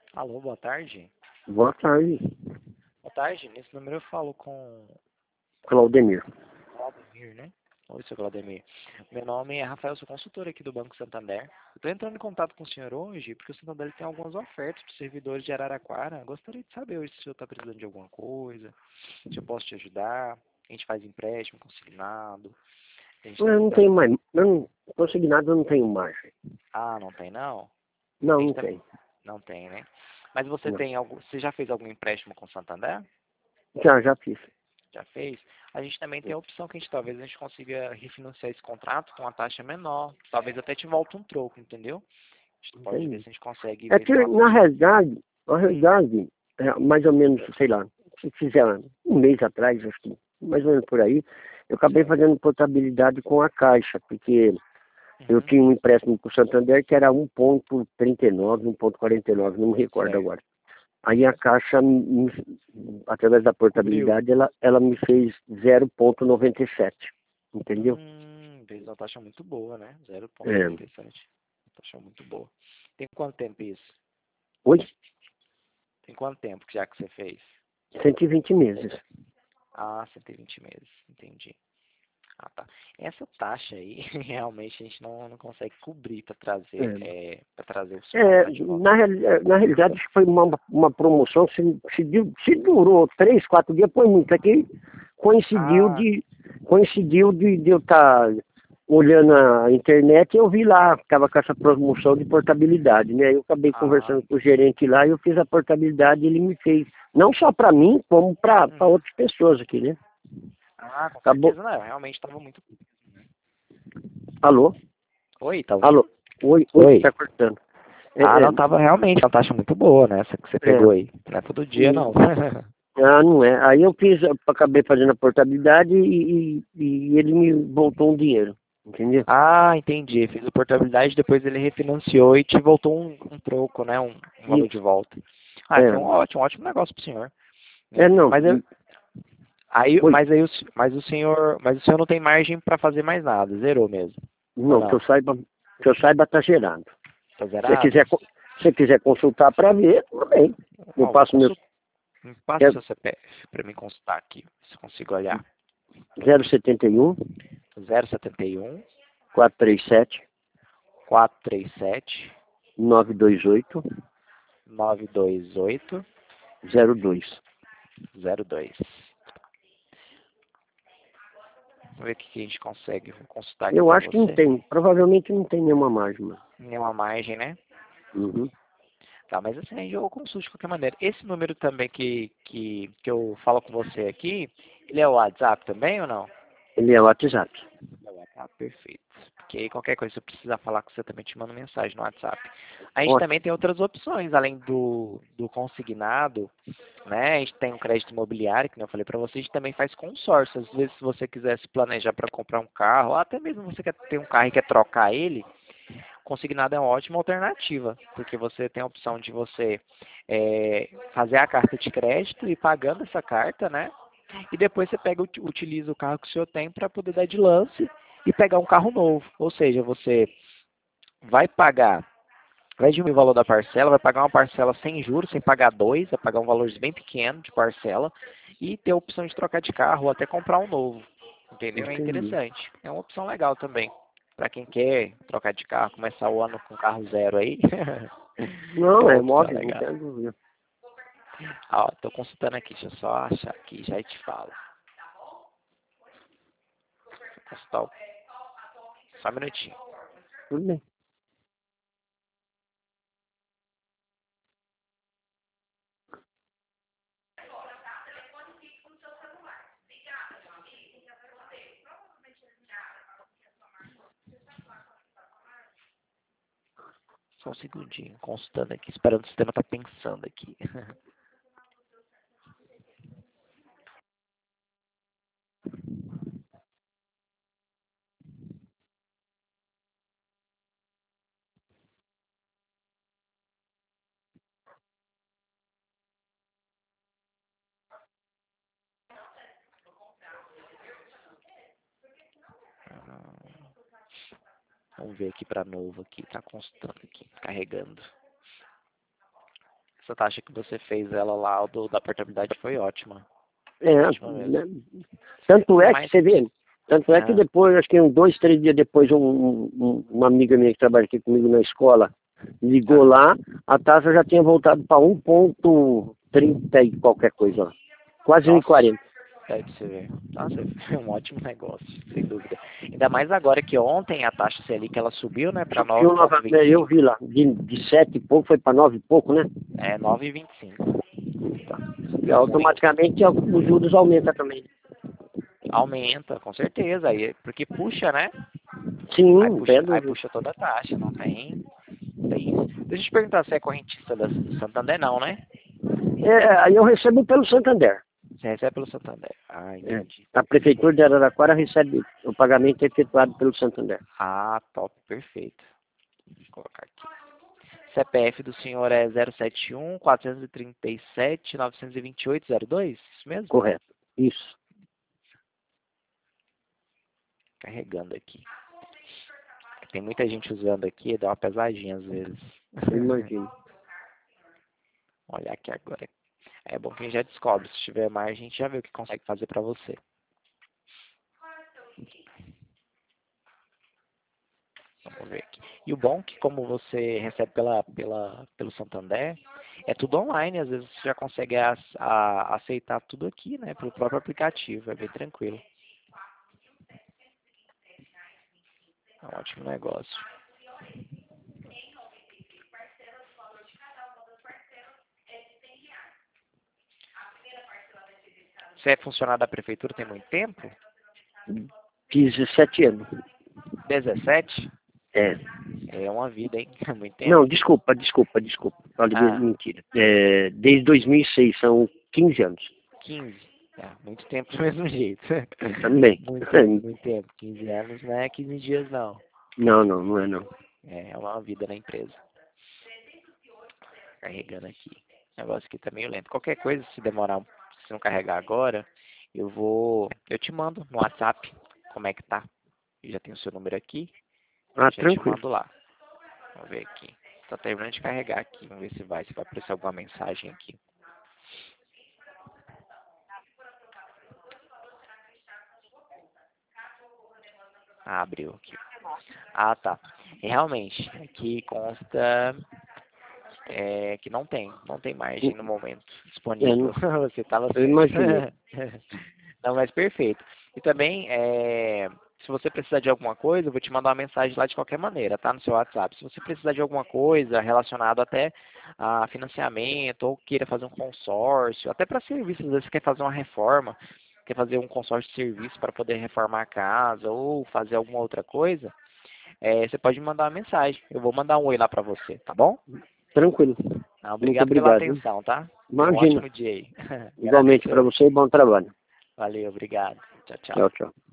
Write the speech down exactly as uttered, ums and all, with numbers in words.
Alô, boa tarde. Boa tarde, Boa tarde, nesse número eu falo com Claudemir. Claudemir, né? Oi, seu Claudemir. Meu nome é Rafael, sou consultor aqui do Banco Santander. Eu estou entrando em contato com o senhor hoje porque o Santander tem algumas ofertas para os servidores de Araraquara. Gostaria de saber hoje se o senhor está precisando de alguma coisa, se eu posso te ajudar. A gente faz empréstimo consignado. A gente Eu também não tem... tenho mais, eu não, consignado eu não tenho margem. Ah, não tem não? A Não, gente não também... tem. Não tem, né? Mas você Não. tem algum... Você já fez algum empréstimo com o Santander? Já, já fiz. Já fez? A gente também tem a opção que a gente talvez a gente consiga refinanciar esse contrato com uma taxa menor. Talvez até te volte um troco, entendeu? A gente pode ver Entendi. se a gente consegue É ver que, se tem uma na taxa. realidade, na Hum. realidade, é, mais ou menos, sei lá, se fizer um mês atrás, acho que mais ou menos por aí, eu acabei Certo. fazendo portabilidade com a Caixa, porque eu Uhum. tinha um empréstimo com o Santander que era um ponto trinta e nove, um ponto quarenta e nove, não me recordo Certo. agora. Aí a Caixa, me- através da Cobriu. portabilidade, ela, ela me fez zero ponto noventa e sete. Entendeu? Hum, fez uma taxa muito boa, né? É. zero vírgula noventa e sete. Taxa muito boa. Tem quanto tempo isso? Oi? Tem quanto tempo que já que você fez? cento e vinte meses. Ah, cento e vinte meses. Entendi. Ah, tá. Essa taxa aí, realmente a gente não, não consegue cobrir para trazer, É. é, para trazer o seu É, contrato de volta. na, reali- é, na realidade, acho que foi uma, uma promoção, se, se, du- se durou três, quatro dias, foi muito. Aqui coincidiu Ah, de, coincidiu de, de eu estar olhando a internet e eu vi lá, estava com essa promoção de portabilidade, né? Eu acabei ah, conversando com o gerente lá e eu fiz a portabilidade e ele me fez. Não só para mim, como para uhum. outras pessoas aqui, né? Ah, com Acabou. certeza, não, realmente estava muito. Alô? Oi, tá ouvindo? Alô? Oi, oi, Oi. tá cortando. Ah, É, é, não, tava realmente uma taxa muito boa, né? Essa que você é, pegou aí. Não é todo dia, e não. Ah, não é. Aí eu fiz, eu acabei fazendo a portabilidade e, e, e ele me voltou um dinheiro, entendeu? Ah, entendi. Fez a portabilidade, depois ele refinanciou e te voltou um, um troco, né? Um, um valor de Isso. volta. Ah, foi É, um ótimo, ótimo negócio pro senhor, né? é não. Mas eu, aí, Oi. mas aí, o, se- mas o senhor, mas o senhor não tem margem para fazer mais nada, zerou mesmo, ou Não, que eu não? saiba, que eu saiba tá gerado. Tá Se você zerado? quiser, co- se você quiser consultar para ver, tudo bem. Eu Ó, vou passo meus consultar. Me passa o é seu C P F para mim consultar aqui, se eu consigo olhar. zero setenta e um, zero setenta e um, quatrocentos e trinta e sete, quatrocentos e trinta e sete, novecentos e vinte e oito, novecentos e vinte e oito, zero dois. zero dois. Vamos ver o que que a gente consegue consultar aqui Eu para acho que não você. tem, provavelmente não tem nenhuma margem, mano. Nenhuma margem, né? Uhum. Tá, mas assim, aí eu consulto de qualquer maneira. Esse número também que, que, que eu falo com você aqui, ele é o WhatsApp também ou não? Ele é o WhatsApp. É o WhatsApp, perfeito. Porque aí qualquer coisa, se eu precisar falar com você, também te mando mensagem no WhatsApp. A gente também Ótimo. tem outras opções, além do, do consignado, né? A gente tem um crédito imobiliário, que nem eu falei para você, a gente também faz consórcio. Às vezes, se você quiser se planejar para comprar um carro, ou até mesmo você quer ter um carro e quer trocar ele, consignado é uma ótima alternativa, porque você tem a opção de você é, fazer a carta de crédito e pagando essa carta, né? E depois você pega, ut- utiliza o carro que o senhor tem para poder dar de lance e pegar um carro novo. Ou seja, você vai pagar, vai diminuir o valor da parcela, vai pagar uma parcela sem juros, sem pagar dois, vai pagar um valor bem pequeno de parcela e ter a opção de trocar de carro ou até comprar um novo. Entendeu? É Entendi. interessante. É uma opção legal também. Para quem quer trocar de carro, começar o ano com carro zero aí, é Não, uma é opção móvel, não legal. tem dúvida. Ó, tô consultando aqui, deixa eu só achar aqui, já te falo. Vou consultar o... Só um minutinho. Tudo bem. Só um segundinho, consultando aqui, esperando o sistema tá pensando aqui. Ah, vamos ver aqui para novo aqui, tá consultando aqui, carregando. essa taxa que você fez ela lá, o do, da portabilidade foi ótima. É, Ótima mesmo. né? Tanto é que Mas, você vê, tanto é que ah, depois, acho que uns dois, três dias depois, um, um- uma amiga minha que trabalha aqui comigo na escola ligou ah, lá, a taxa já tinha voltado para um ponto trinta e qualquer coisa lá. Quase nossa, um e quarenta. daí pra você ver. Nossa, é um ótimo negócio, sem dúvida. Ainda mais agora que ontem a taxa Selic ela subiu, né, para Subiu novamente, eu nove vírgula vinte e cinco. vi lá, de, de sete e pouco foi para nove e pouco, né? É nove vírgula vinte e cinco. E Subiu muito. automaticamente os juros aumentam também. Aumenta, com certeza, aí, porque puxa, né? Aí Sim, puxa, pé aí do... puxa toda a taxa, não tem, tem isso. Deixa eu te perguntar se é correntista da, do Santander, não, né? É, aí eu recebo pelo Santander. Você recebe pelo Santander. Ah, É. entendi. A Prefeitura de Araraquara recebe o pagamento efetuado pelo Santander. Ah, top, perfeito. Deixa eu colocar aqui. C P F do senhor é zero sete um, quatrocentos e trinta e sete, novecentos e vinte e oito, zero dois? Isso mesmo? Correto. Isso. Carregando aqui. Tem muita gente usando aqui, dá uma pesadinha às vezes. Eu imagino. Olha aqui agora. É bom que a gente já descobre. Se tiver mais, a gente já vê o que consegue fazer para você. Vamos ver aqui. E o bom é que como você recebe pela, pela, pelo Santander, é tudo online. Às vezes você já consegue a, a, aceitar tudo aqui, né? Pelo próprio aplicativo. É bem tranquilo. É um ótimo negócio. Você é funcionário da prefeitura tem muito tempo? dezessete anos. dezessete? É. É uma vida, hein? É muito tempo. Não, desculpa, desculpa, desculpa. Falei Ah, mentira. É, desde dois mil e seis, são quinze anos. quinze. É, muito tempo do mesmo jeito. Também. Muito tempo, muito tempo. quinze anos não é quinze dias, não. Não, não, não é não. É uma vida na empresa. Carregando aqui. O negócio aqui tá meio lento. Qualquer coisa, se demorar, se não carregar agora, eu vou. Eu te mando no WhatsApp como é que tá. Eu já tenho o seu número aqui. Ah, Já te tranquilo. mando lá. Vamos ver aqui. Tá terminando de carregar aqui. Vamos ver se vai. Se vai aparecer alguma mensagem aqui. Ah, abriu aqui. Ah, tá. Realmente, aqui consta é, que não tem. Não tem margem no momento É, disponível. não, Você estava eu certo. imaginei. Não, mas perfeito. E também, é, se você precisar de alguma coisa, eu vou te mandar uma mensagem lá de qualquer maneira, tá? No seu WhatsApp. Se você precisar de alguma coisa relacionada até a financiamento, ou queira fazer um consórcio, até para serviços, às vezes você quer fazer uma reforma, quer fazer um consórcio de serviço para poder reformar a casa, ou fazer alguma outra coisa, é, você pode me mandar uma mensagem. Eu vou mandar um oi lá para você, tá bom? Tranquilo. Não, Muito obrigado pela obrigado. Hein? atenção, tá? Tenha um Imagina. ótimo dia aí. Igualmente Agradeço para aí. você e bom trabalho. Valeu, obrigado. Tchau, tchau. Tchau, tchau.